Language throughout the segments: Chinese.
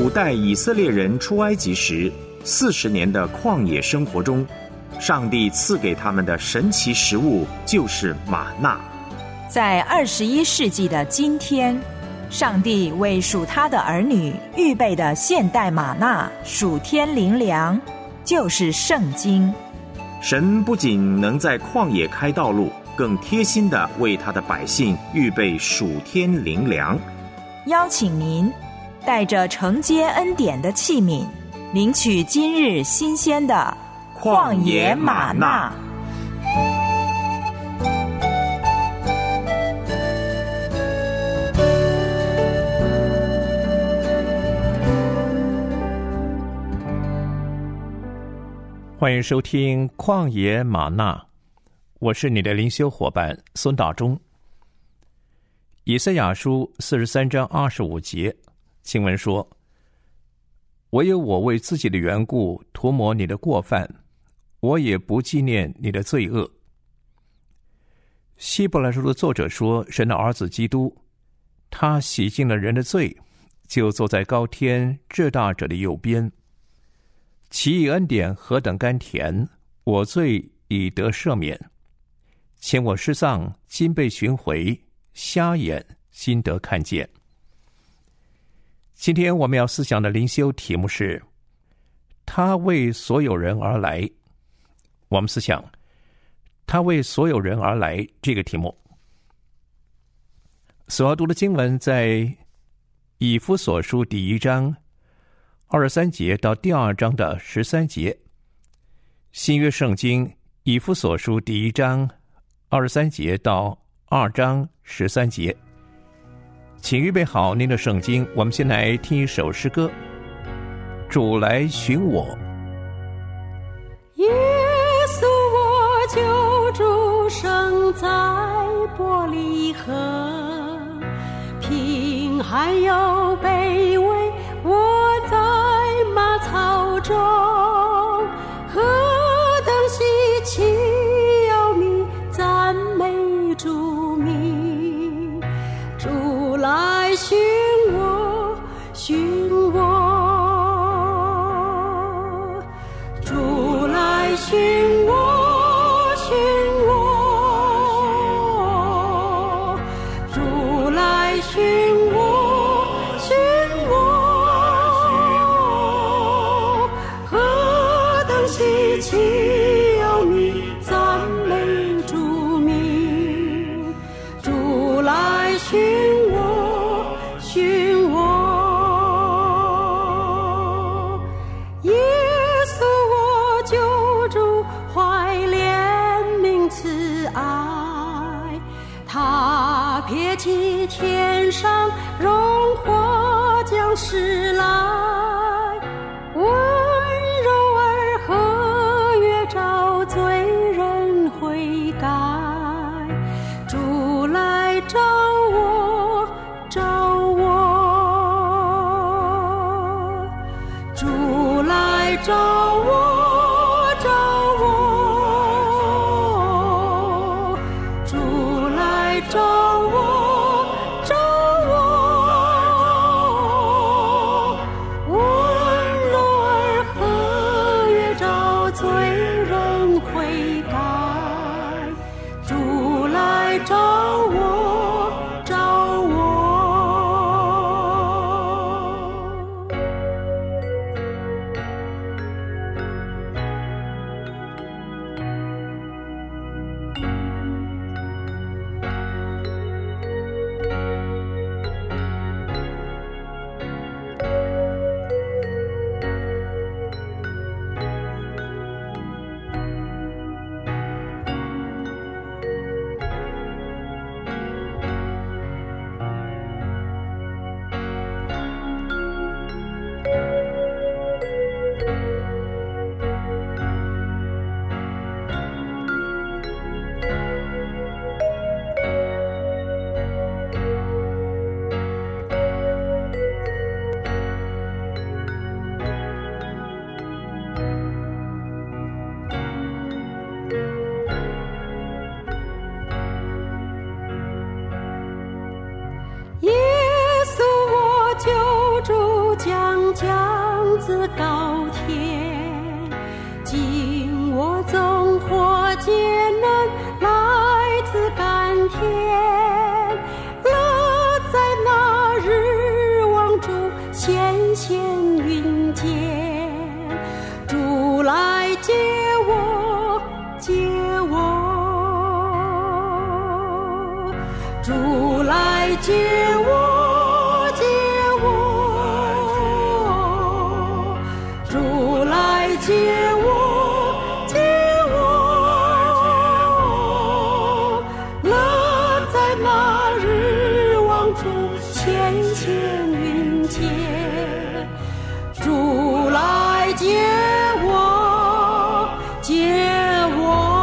古代以色列人出埃及时40年的旷野生活中，上帝赐给他们的神奇食物就是玛纳。 在21世纪的今天，上帝为属他的儿女预备的现代玛纳属天灵粮，就是圣经。 神不仅能在旷野开道路，更贴心地为他的百姓预备属天灵粮。 邀请您带着承接恩典的器皿，领取今日新鲜的旷野玛纳。 欢迎收听旷野玛纳，我是你的灵修伙伴孙道中。以赛亚书43章25节经文说，唯有我为自己的缘故涂抹你的过犯，我也不纪念你的罪恶。希伯来书的作者说，神的儿子基督，他洗净了人的罪，就坐在高天至大者的右边。其义恩典何等甘甜，我罪已得赦免。前我失丧，今被寻回，瞎眼心得看见。今天我们要思想的灵修题目是他为所有人而来。我们思想他为所有人而来这个题目。所要读的经文在以弗所书第1章23节到第2章的13节。新约圣经以弗所书第1章23节到2章13节。请预备好您的圣经，我们先来听一首诗歌，主来寻我。 耶稣我救主生在伯利恒，贫寒又卑微，我在马槽中，何等稀奇耀弥，赞美主名。主来寻我，寻我，主来寻我，寻我，主来寻我，寻我，何等稀奇耀弥，赞美主名。主来寻我，寻我，耶稣我救主怀怜悯慈爱，他撇弃天上荣华降世来，温柔而和悦召罪人悔改。主来找我，找我，主来找我，找我，主来找我，找我，温柔而和悦召罪人悔改。主来找我，找我。 自高天，今我纵或艰难，来自甘甜，乐在那日望中显现云间，主来接我，接我，主来接我。接我，接我，乐在那日望中显现云间，主来接我，接我。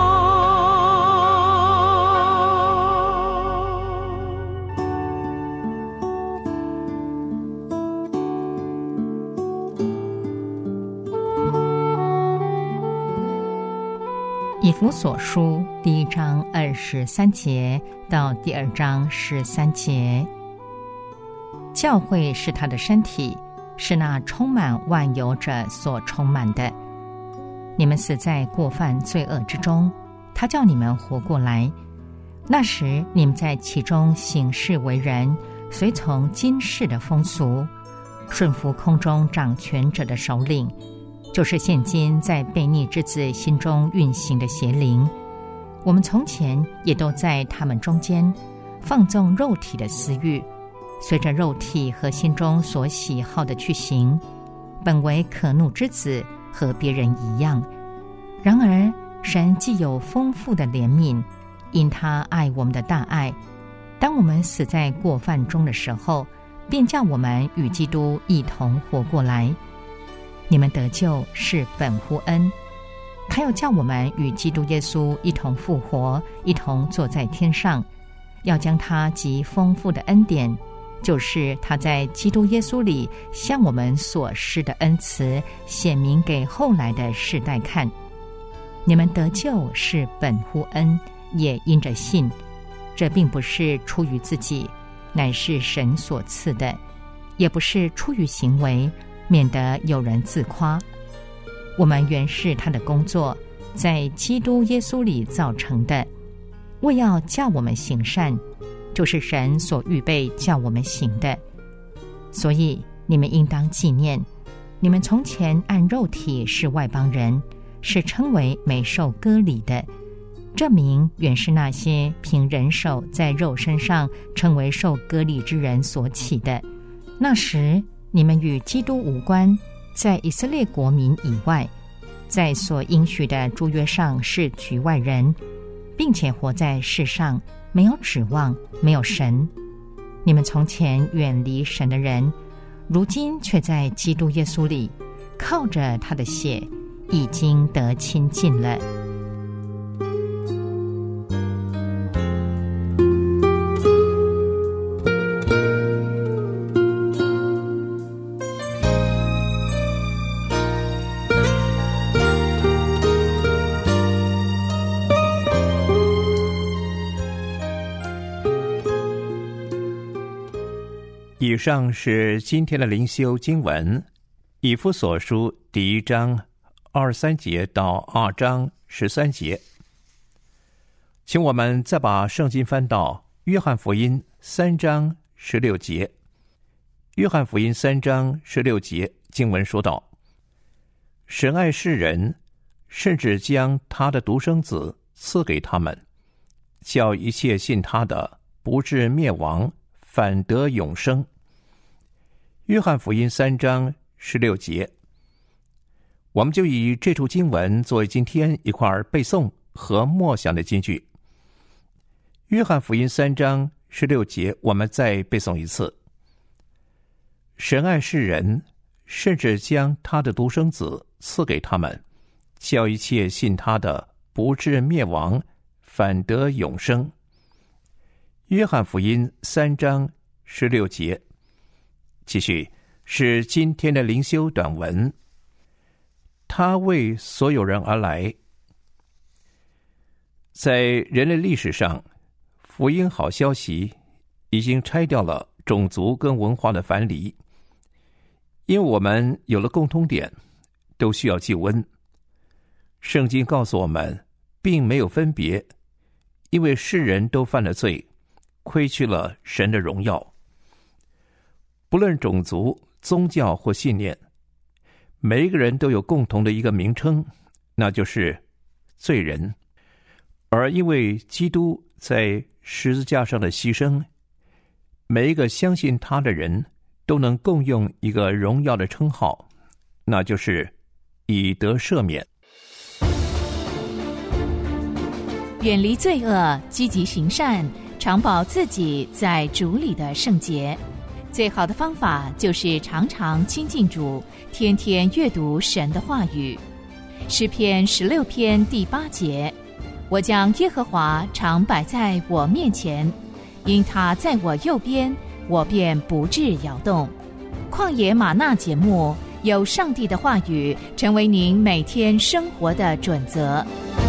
以弗所书第1章23节到第2章13节，教会是他的身体，是那充满万有者所充满的。你们死在过犯罪恶之中，他叫你们活过来。那时你们在其中行事为人，随从今世的风俗，顺服空中掌权者的首领，就是现今在悖逆之子心中运行的邪灵。我们从前也都在他们中间，放纵肉体的私欲，随着肉体和心中所喜好的去行，本为可怒之子，和别人一样。然而神既有丰富的怜悯，因他爱我们的大爱，当我们死在过犯中的时候，便叫我们与基督一同活过来。你们得救是本乎恩，他又叫我们与基督耶稣一同复活，一同坐在天上，要将他极丰富的恩典，就是他在基督耶稣里向我们所施的恩慈，显明给后来的世代看。你们得救是本乎恩，也因着信，这并不是出于自己，乃是神所赐的，也不是出于行为，免得有人自夸。我们原是他的工作，在基督耶稣里造成的，为要叫我们行善，就是神所预备叫我们行的。所以你们应当纪念，你们从前按肉体是外邦人，是称为没受割礼的，这名原是那些凭人手在肉身上称为受割礼之人所起的。那时你们与基督无关，在以色列国民以外，在所应许的诸约上是局外人，并且活在世上，没有指望，没有神。你们从前远离神的人，如今却在基督耶稣里，靠着他的血，已经得亲近了。 以上是今天的灵修经文，以弗所书第1章23节到2章13节。请我们再把圣经翻到约翰福音3章16节。约翰福音3章16节经文说道：神爱世人，甚至将他的独生子赐给他们，叫一切信他的不至灭亡，反得永生。约翰福音3章16节，我们就以这处经文作为今天一块背诵和默想的金句。约翰福音3章16节，我们再背诵一次：神爱世人，甚至将他的独生子赐给他们，叫一切信他的不至灭亡，反得永生。约翰福音3章16节。继续是今天的灵修短文，他为所有人而来。在人类历史上，福音好消息已经拆掉了种族跟文化的藩篱， 因为我们有了共通点，都需要救恩。圣经告诉我们，并没有分别，因为世人都犯了罪，亏去了神的荣耀。不论种族、宗教或信念，每一个人都有共同的一个名称，那就是罪人。而因为基督在十字架上的牺牲，每一个相信他的人都能共用一个荣耀的称号，那就是以得赦免。 远离罪恶，积极行善，常保自己在主里的圣洁。最好的方法就是常常亲近主，天天阅读神的话语。诗篇16篇第8节，我将耶和华常摆在我面前，因他在我右边，我便不致摇动。旷野吗哪节目，有上帝的话语成为您每天生活的准则。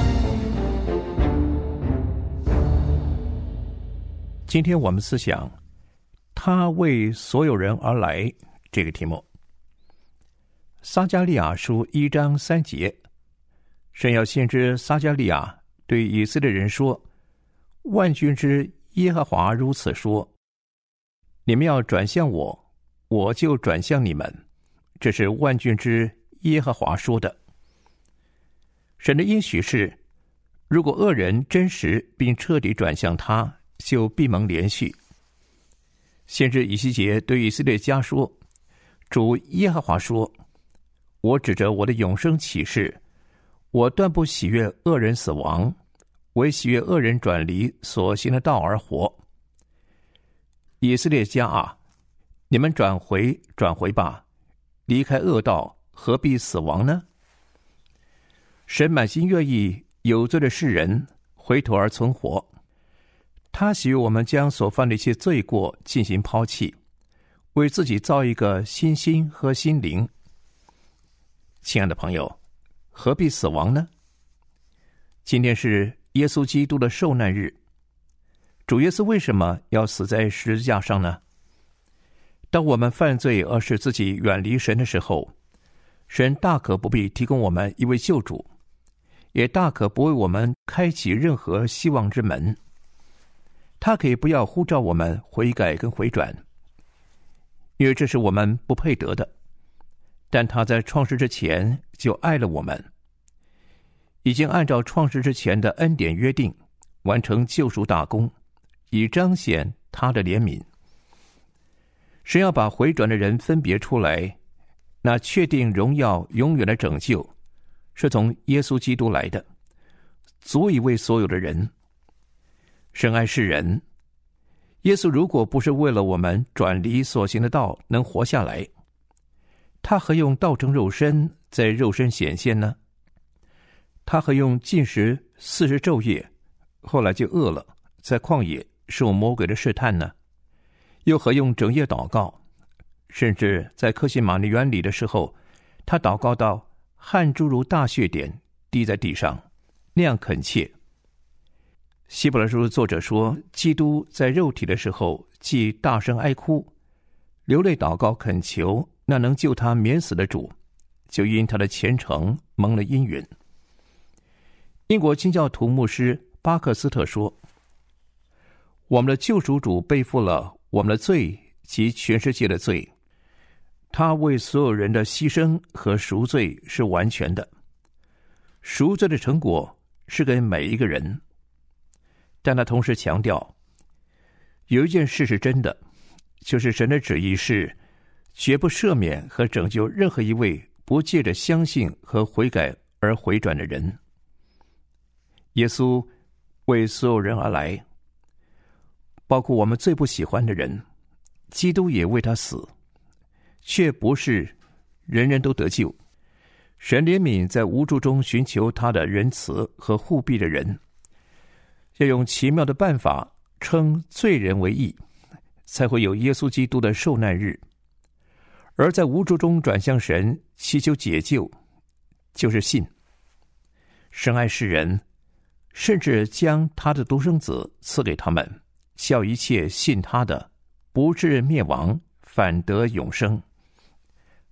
今天我们思想他为所有人而来这个题目。撒迦利亚书1章3节，神要先知撒迦利亚对以色列人说，万军之耶和华如此说，你们要转向我，我就转向你们，这是万军之耶和华说的。神的应许是，如果恶人真实并彻底转向他，就必蒙连续。先知以西结对以色列家说，主耶和华说，我指着我的永生启示，我断不喜悦恶人死亡，唯喜悦恶人转离所行的道而活。以色列家啊，你们转回吧，离开恶道，何必死亡呢？神满心愿意有罪的世人回头而存活，他喜悦我们将所犯的一些罪过进行抛弃，为自己造一个新心和心灵。亲爱的朋友，何必死亡呢？今天是耶稣基督的受难日，主耶稣为什么要死在十字架上呢？当我们犯罪而使自己远离神的时候，神大可不必提供我们一位救主，也大可不为我们开启任何希望之门。他可以不要呼召我们悔改跟回转，因为这是我们不配得的，但他在创世之前就爱了我们，已经按照创世之前的恩典约定完成救赎大功，以彰显他的怜悯。神要把回转的人分别出来，那确定荣耀永远的拯救是从耶稣基督来的，足以为所有的人。神爱世人，耶稣如果不是为了我们转离所行的道能活下来，他何用道成肉身在肉身显现呢？他何用禁食40昼夜，后来就饿了，在旷野受魔鬼的试探呢？又何用整夜祷告，甚至在客西马尼园里的时候，他祷告到汗珠如大血点滴在地上，那样恳切。希伯来书作者说，基督在肉体的时候既大声哀哭，流泪祷告恳求那能救他免死的主，就因他的虔诚蒙了应允。英国清教徒牧师巴克斯特说，我们的救赎主背负了我们的罪及全世界的罪，他为所有人的牺牲和赎罪是完全的，赎罪的成果是给每一个人。但他同时强调，有一件事是真的，就是神的旨意是绝不赦免和拯救任何一位不借着相信和悔改而回转的人。耶稣为所有人而来，包括我们最不喜欢的人，基督也为他死，却不是人人都得救。神怜悯在无助中寻求他的仁慈和护庇的人，要用奇妙的办法称罪人为义，才会有耶稣基督的受难日。而在无助中转向神祈求解救，就是信。神爱世人，甚至将他的独生子赐给他们，叫一切信他的不至灭亡，反得永生。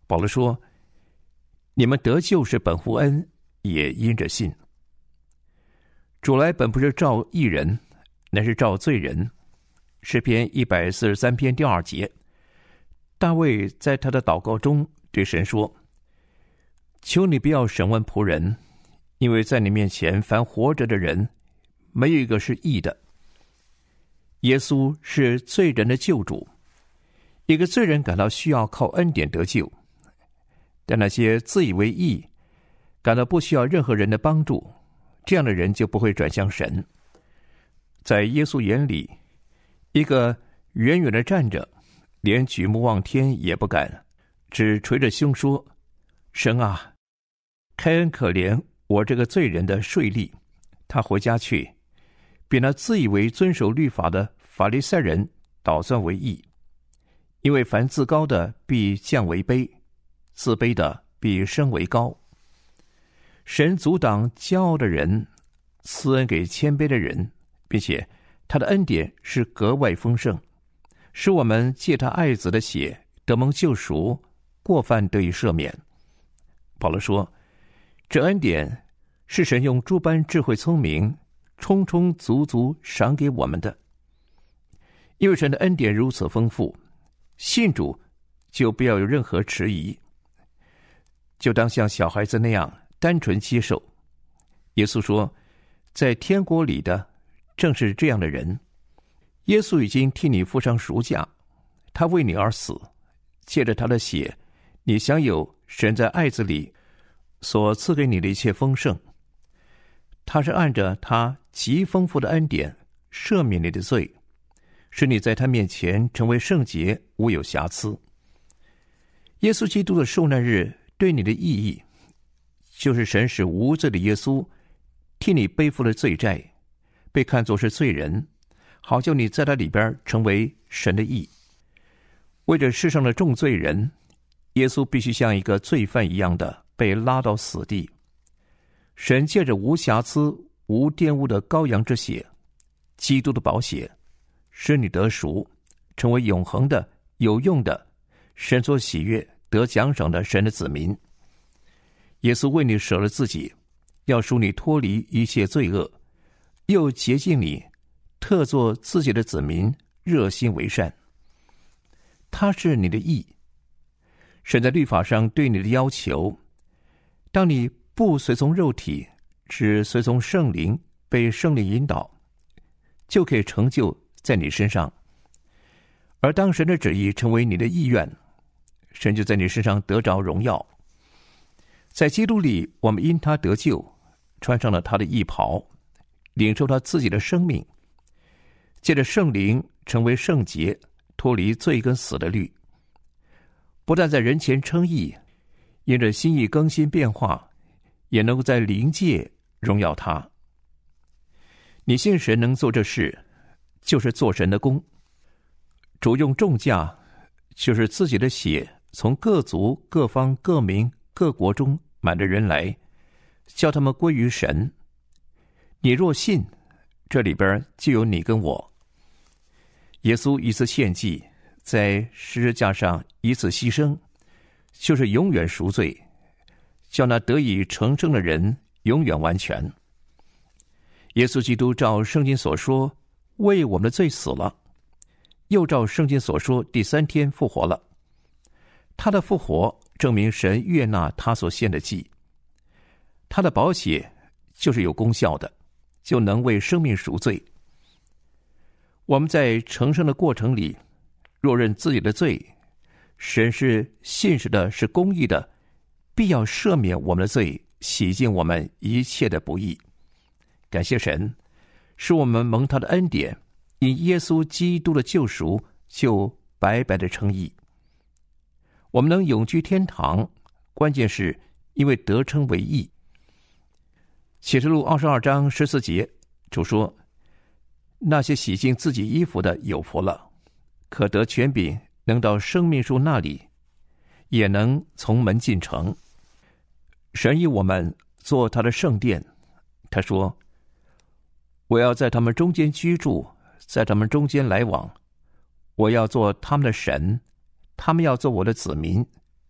保罗说，你们得救是本乎恩，也因着信。主来本不是召义人，乃是召罪人。诗篇143篇第2节，大卫在他的祷告中对神说，求你不要审问仆人，因为在你面前凡活着的人，没有一个是义的。耶稣是罪人的救主，一个罪人感到需要靠恩典得救，但那些自以为义，感到不需要任何人的帮助，这样的人就不会转向神。在耶稣眼里，一个远远的站着，连举目望天也不敢，只捶着胸说，神啊，开恩可怜我这个罪人的税吏。他回家去，比那自以为遵守律法的法利赛人倒算为义。因为凡自高的必降为卑，自卑的必升为高。神阻挡骄傲的人，赐恩给谦卑的人，并且他的恩典是格外丰盛，使我们借他爱子的血得蒙救赎，过犯得以赦免。保罗说，这恩典是神用诸般智慧聪明充充足足赏给我们的。因为神的恩典如此丰富，信主就不要有任何迟疑，就当像小孩子那样单纯接受。耶稣说，在天国里的正是这样的人。耶稣已经替你付上赎价，他为你而死，借着他的血，你享有神在爱子里所赐给你的一切丰盛。他是按着他极丰富的恩典赦免你的罪，使你在他面前成为圣洁，无有瑕疵。耶稣基督的受难日对你的意义，就是神使无罪的耶稣替你背负了罪债，被看作是罪人，好叫你在他里边成为神的义。为着世上的众罪人，耶稣必须像一个罪犯一样的被拉到死地。神借着无瑕疵无玷污的羔羊之血，基督的宝血，使你得赎，成为永恒的有用的神所喜悦得奖赏的神的子民。耶稣为你舍了自己，要赎你脱离一切罪恶，又洁净你，特作自己的子民，热心为善。他是你的义。神在律法上对你的要求，当你不随从肉体，只随从圣灵，被圣灵引导，就可以成就在你身上。而当神的旨意成为你的意愿，神就在你身上得着荣耀。在基督里，我们因他得救，穿上了他的义袍，领受他自己的生命，借着圣灵成为圣洁，脱离罪跟死的律。不但在人前称义，因着心意更新变化，也能够在灵界荣耀他。你信神能做这事，就是做神的工。主用重价，就是自己的血，从各族各方各民各国中买的人来，叫他们归于神。你若信，这里边就有你跟我。耶稣一次献祭，在十字架上一次牺牲，就是永远赎罪，叫那得以成圣的人永远完全。耶稣基督照圣经所说，为我们的罪死了，又照圣经所说，第3天复活了。他的复活证明神悦纳他所献的祭，他的宝血就是有功效的，就能为生命赎罪。我们在成圣的过程里，若认自己的罪，神是信实的，是公义的，必要赦免我们的罪，洗净我们一切的不义。感谢神，使我们蒙他的恩典，因耶稣基督的救赎，就白白的称义。我们能永居天堂，关键是因为得称为义。启示录22章14节，主说，那些洗净自己衣服的有福了，可得权柄，能到生命树那里，也能从门进城。神以我们做他的圣殿，他说，我要在他们中间居住，在他们中间来往，我要做他们的神，他们要做我的子民。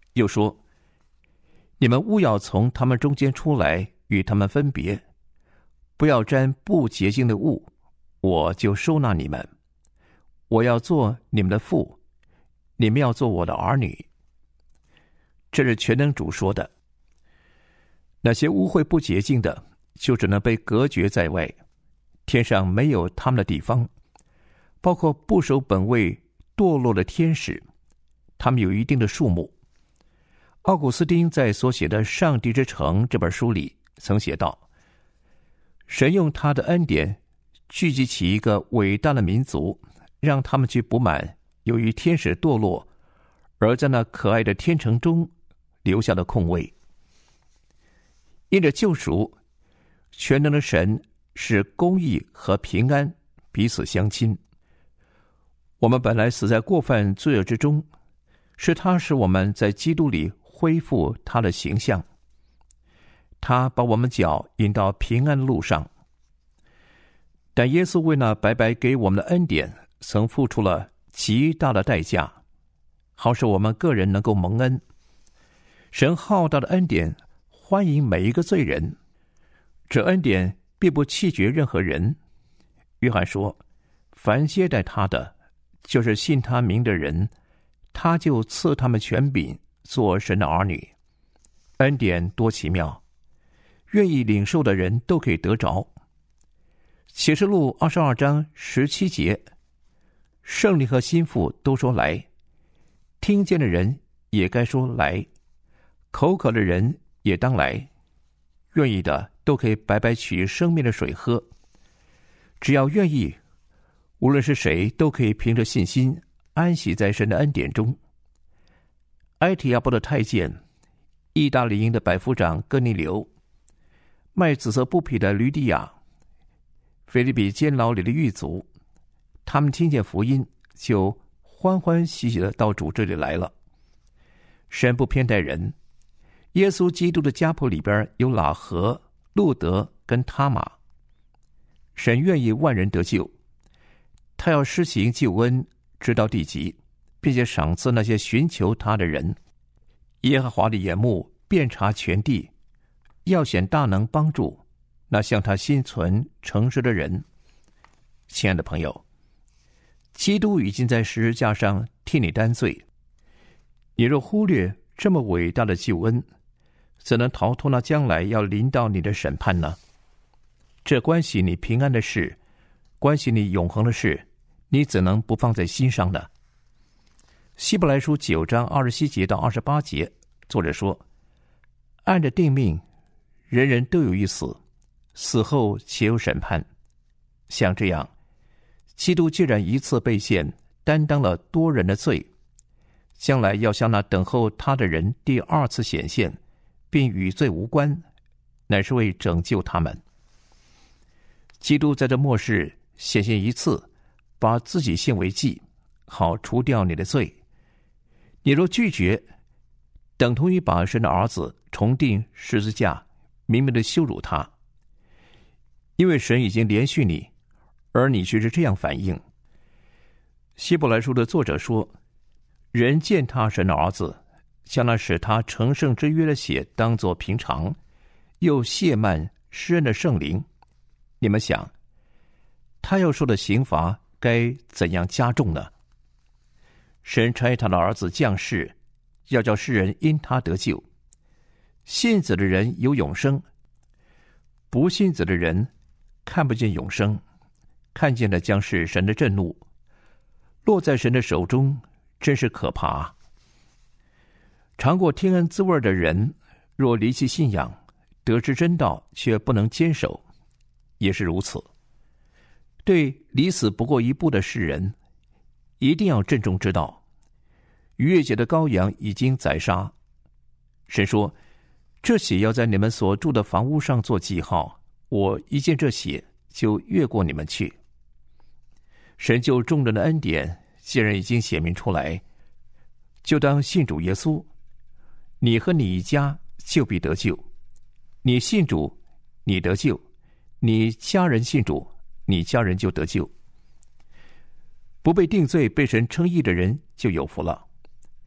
又说：你们务要从他们中间出来，与他们分别，不要沾不洁净的物，我就收纳你们。我要做你们的父，你们要做我的儿女。这是全能主说的。那些污秽不洁净的，就只能被隔绝在外，天上没有他们的地方，包括不守本位堕落的天使，他们有一定的数目。奥古斯丁在所写的《上帝之城》这本书里曾写道，神用他的恩典聚集起一个伟大的民族，让他们去补满由于天使堕落而在那可爱的天城中留下的空位。因着救赎，全能的神使公义和平安彼此相亲。我们本来死在过犯罪恶之中，是他使我们在基督里恢复他的形象，他把我们脚引到平安的路上。但耶稣为那白白给我们的恩典，曾付出了极大的代价，好使我们个人能够蒙恩。神浩大的恩典欢迎每一个罪人，这恩典并不弃绝任何人。约翰说，凡接待他的，就是信他名的人，他就赐他们权柄做神的儿女。恩典多奇妙，愿意领受的人都可以得着。启示录22章17节，圣灵和心腹都说来，听见的人也该说来，口渴的人也当来，愿意的都可以白白取生命的水喝。只要愿意，无论是谁都可以凭着信心安息在神的恩典中。埃提亚波的太监，意大利营的百夫长哥尼流，卖紫色布匹的吕底亚，腓立比监牢里的狱卒，他们听见福音，就欢欢喜喜的到主这里来了。神不偏待人，耶稣基督的家谱里边有喇合、路德跟他玛。神愿意万人得救，他要施行救恩直到地极，并且赏赐那些寻求他的人。耶和华的眼目遍察全地，要显大能帮助那向他心存诚实的人。亲爱的朋友，基督已经在十字架上替你担罪，你若忽略这么伟大的救恩，怎能逃脱那将来要临到你的审判呢？这关系你平安的事，关系你永恒的事，你怎能不放在心上呢？希伯来书9章27节到28节，作者说，按着定命，人人都有一死，死后且有审判。像这样，基督既然一次被献，担当了多人的罪，将来要向那等候他的人第二次显现，并与罪无关，乃是为拯救他们。基督在这末世显现一次，把自己献为祭，好除掉你的罪。你若拒绝，等同于把神的儿子重钉十字架，明明的羞辱他。因为神已经连续你，而你却是这样反应。希伯来书的作者说，人践踏神的儿子，将那使他成圣之约的血当作平常，又亵慢施恩的圣灵。你们想，他要受的刑罚该怎样加重呢？神差他的儿子降世，要叫世人因他得救。信子的人有永生，不信子的人看不见永生，看见的将是神的震怒，落在神的手中，真是可怕。尝过天恩滋味的人，若离弃信仰，得知真道却不能坚守，也是如此。对离死不过一步的世人，一定要郑重知道，逾越节的羔羊已经宰杀。神说，这血要在你们所住的房屋上做记号，我一见这血就越过你们去。神就众人的恩典既然已经显明出来，就当信主耶稣，你和你一家就必得救。你信主，你得救；你家人信主，你家人就得救。不被定罪被神称义的人就有福了。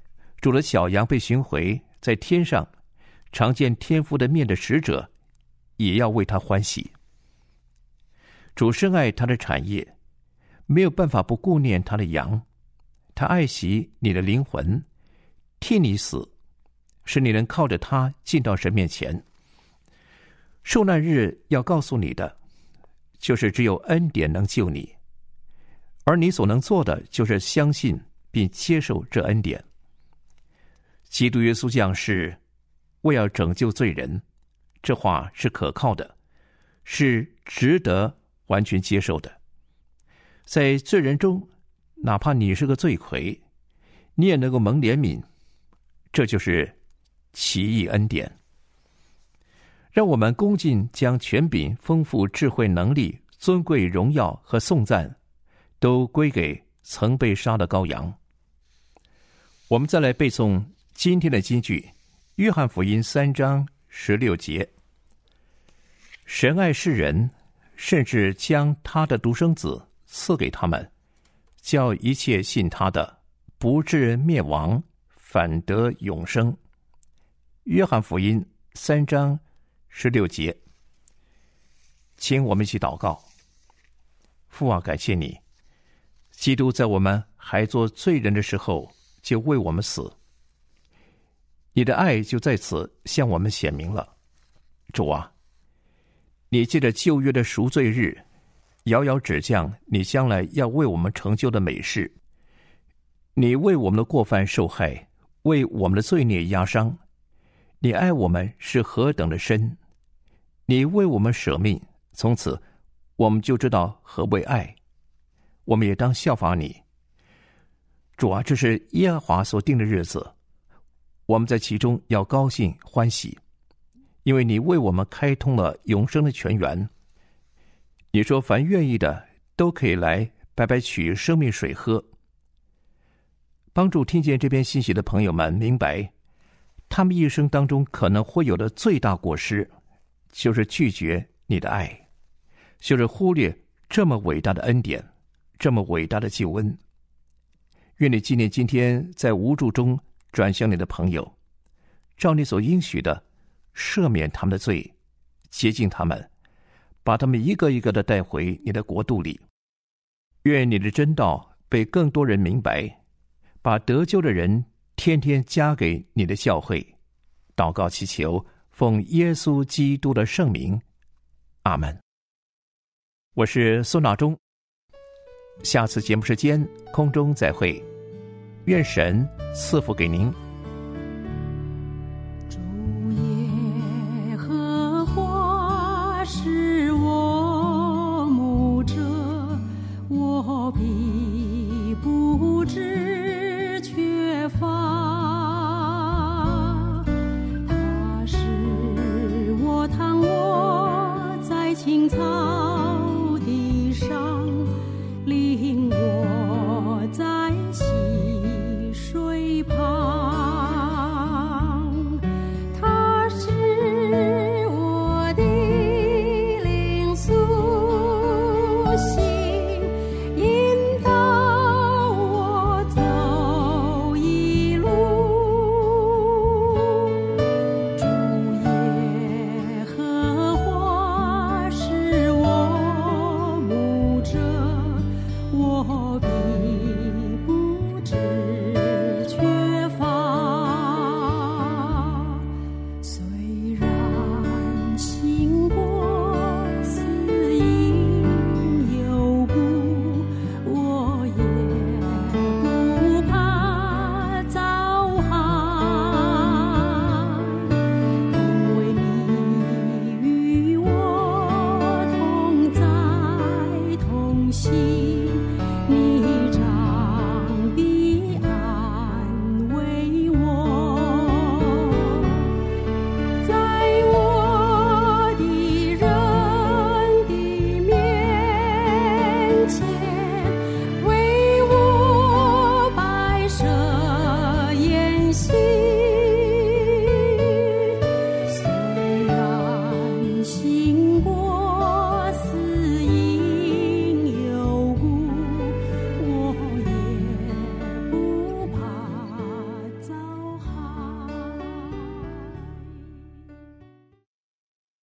主的小羊被寻回，在天上常见天父的面的使者，也要为他欢喜。主深爱他的产业，没有办法不顾念他的羊。他爱惜你的灵魂，替你死，使你能靠着他进到神面前。受难日要告诉你的，就是只有恩典能救你，而你所能做的就是相信并接受这恩典。基督耶稣降世，为要拯救罪人，这话是可靠的，是值得完全接受的。在罪人中，哪怕你是个罪魁，你也能够蒙怜悯，这就是奇异恩典。让我们恭敬将权柄、丰富、智慧、能力、尊贵、荣耀和颂赞都归给曾被杀的羔羊。我们再来背诵今天的金句，约翰福音3章16节。神爱世人，甚至将他的独生子赐给他们，叫一切信他的不至灭亡，反得永生。约翰福音3章16节。请我们一起祷告。父啊，感谢你，基督在我们还做罪人的时候就为我们死，你的爱就在此向我们显明了。主啊，你借着旧约的赎罪日，遥遥指向你将来要为我们成就的美事。你为我们的过犯受害，为我们的罪孽压伤。你爱我们是何等的深，你为我们舍命，从此我们就知道何为爱，我们也当效法你。主啊，这是耶和华所定的日子，我们在其中要高兴欢喜，因为你为我们开通了永生的泉源。你说凡愿意的都可以来白白取生命水喝。帮助听见这篇信息的朋友们明白，他们一生当中可能会有的最大过失，就是拒绝你的爱，就是忽略这么伟大的恩典，这么伟大的救恩。愿你纪念今天在无助中转向你的朋友，照你所应许的赦免他们的罪，洁净他们，把他们一个一个的带回你的国度里。愿你的真道被更多人明白，把得救的人天天加给你的教会。祷告祈求，奉耶稣基督的圣名，阿们。我是孙大中，下次节目时间空中再会，愿神赐福给您。 主耶和华是我牧者，我必不致缺乏。他使我躺卧在青草地上，领我在溪水旁。他是我的灵苏醒，引导我走一路。主耶和华是我牧者，我必